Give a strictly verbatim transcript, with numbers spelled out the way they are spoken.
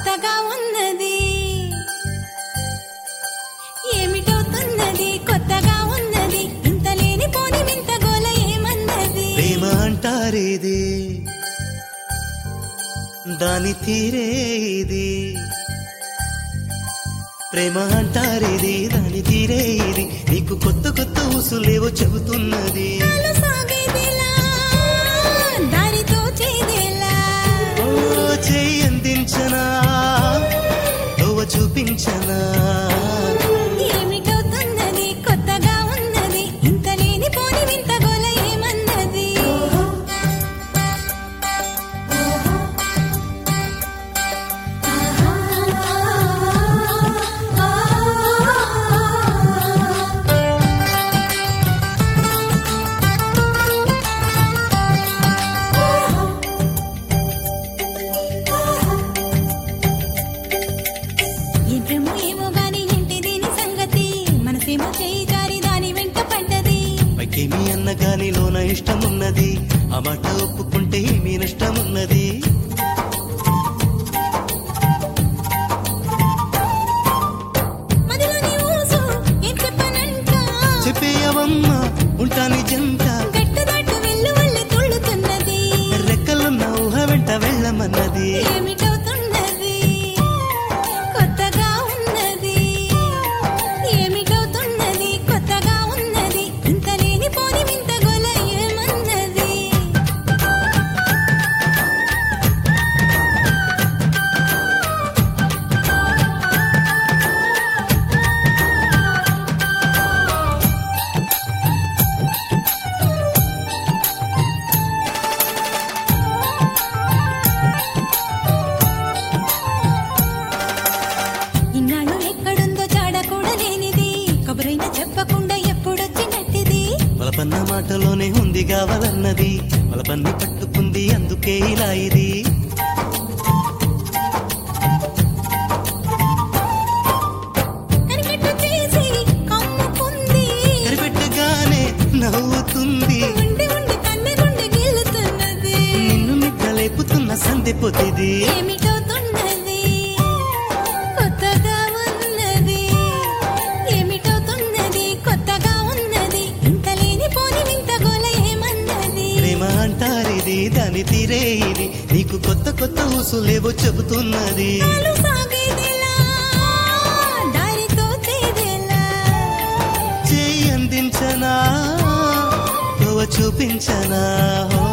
కొత్తగా ఉన్నది ఏమిటవుతున్నది కొత్తగా ఉన్నది ఇంత లేని పోని వింత గోల ఏమన్నది ప్రేమ అంటారేది దాని తీరేది ప్రేమ అంటారేది దాని తీరేది నీకు కొత్త కొత్త ఊసులేవో చెబుతున్నది నాలో సాగేదిలా దారితో చేదేలా ఓ చేయి అందించనా తోవ చూపించనా ఏమిటవుతున్నది కొత్తగా ఉన్నది ఇంత లేని పోని వింత గోల ఏమన్నది ఏ ప్రేమ ఏమో గాని ఇంటి దీని సంగతి మనసేమో చేయి జారి దాని వెంట పడ్డది పైకేమి అన్న గాని లోన ఇష్టమున్నది ఆ మాట ఒప్పుకుంటే ఏమీ నష్టమున్నది మదిలోని ఊసు ఏం చెప్పనంట చెప్పేయవమ్మ ఉంటాని జంట గట్టు దాటు వెళ్ళు వల్లి తుళ్ళుతున్నది రెక్కలున్న ఊహ వెంట వెళ్ళమన్నది ఏమిటవుతున్నది కొత్తగా ఉన్నది ఏమిటవుతున్నది కొత్తగా ఉన్నది ఇంత లేని పోని వింత గోల ఏమన్నది ఇన్నాళ్ళు ఎక్కడుందో చాడ కూడా లేనిది కబురైనా చెప్పకుండా ఎప్పుడొచ్చినట్టిది వలపన్న మాటలోనే ఉంది కావాలన్నది వలపన్ని పట్టుకుంది అందుకే ఇలా ఇది కనికట్టు చేసి కమ్ముకుంది కరిపెట్టగానే నవ్వుతుంది ఉండి ఉండి కన్నె గుండె గిల్లుతున్నది నిన్ను నిక్కలేపుతున్న సందె పొద్దిది ఏమిటవుతున్నది కొత్తగా ఉన్నది ఏమిటవుతున్నది కొత్తగా ఉన్నది ఇంత లేని పోని వింత గోల ఏమన్నది ప్రేమ అంటారిది దాని తీరేది నీకు కొత్త కొత్త ఊసులేవో చెబుతున్నది నాలో సాగేదిలా దారితో చేదేలా చేయి అందించనా తోవ చూపించనా